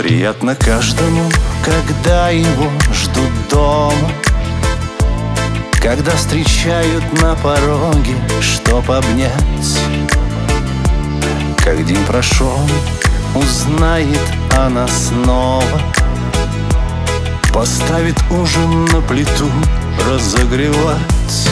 Приятно каждому, когда его ждут дома, когда встречают на пороге, чтоб обнять. Как день прошел, узнает она снова, поставит ужин на плиту разогревать.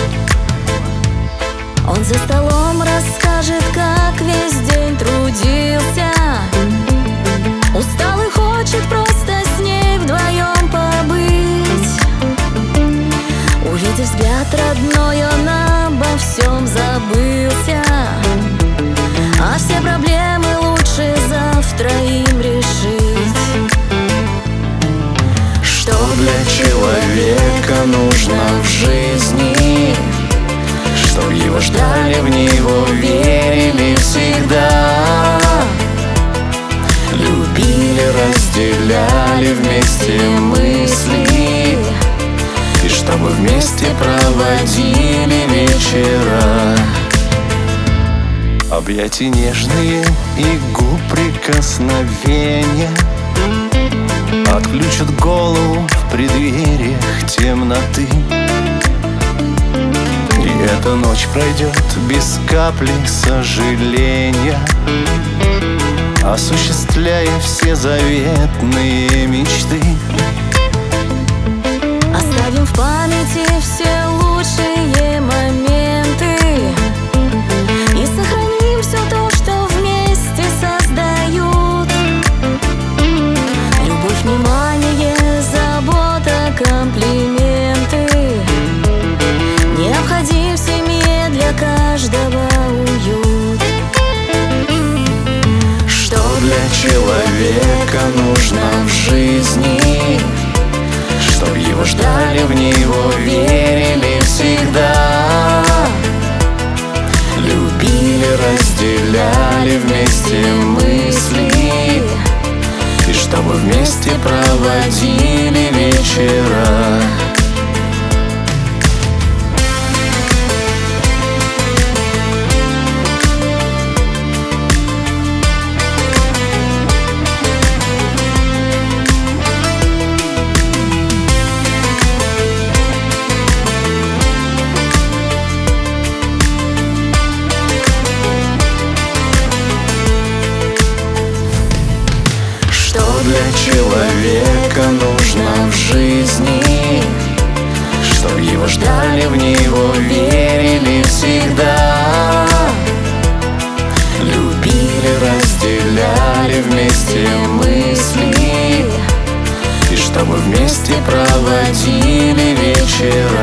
Он за столом расскажет, как весь день трудился, устал и хочет просто с ней вдвоем побыть. Увидев взгляд родной, он обо всем забылся, а все проблемы лучше завтра им решить. Что для человека нужно в жизни? Чтоб его ждали, в него верили всегда, любили, разделяли вместе мысли, и чтобы вместе проводили вечера. Объятия нежные и губ прикосновения отключат голову в преддвериях темноты. И эта ночь пройдет без капли сожаления, осуществляя все заветные мечты. Оставим в памяти все лучшие моменты и сохраним все то, что вместе создают. Любовь, внимание, забота, комплименты. Необходим в семье для каждого уют. Что для человека нужно в жизни? Чтоб его ждали, в него верили всегда, любили, разделяли вместе мысли, и чтобы вместе проводили вечера. Для человека нужно в жизни? Чтоб его ждали, в него верили всегда, любили, разделяли вместе мысли, и чтобы вместе проводили вечера.